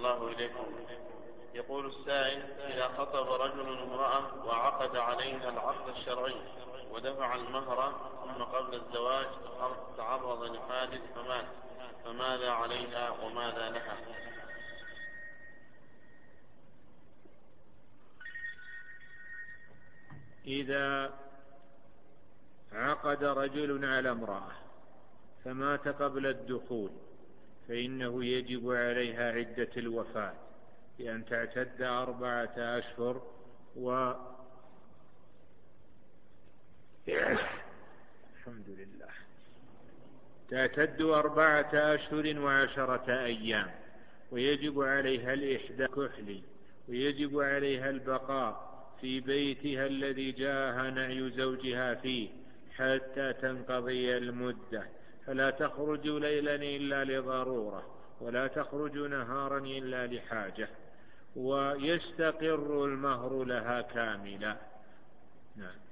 الله إليكم. يقول السائل: إذا خطب رجل امرأة وعقد عليها العقد الشرعي ودفع المهر ثم قبل الزواج تعرض لحادث فمات، فماذا عليها وماذا لها؟ إذا عقد رجل على امرأة فمات قبل الدخول فإنه يجب عليها عدة الوفاة بأن تعتد 4 أشهر الحمد لله تعتد 4 أشهر و10 أيام، ويجب عليها الإحداث كحلي، ويجب عليها البقاء في بيتها الذي جاءها نعي زوجها فيه حتى تنقضي المدة، فلا تخرج ليلا إلا لضرورة ولا تخرج نهارا إلا لحاجة، ويستقر المهر لها كاملا. نعم.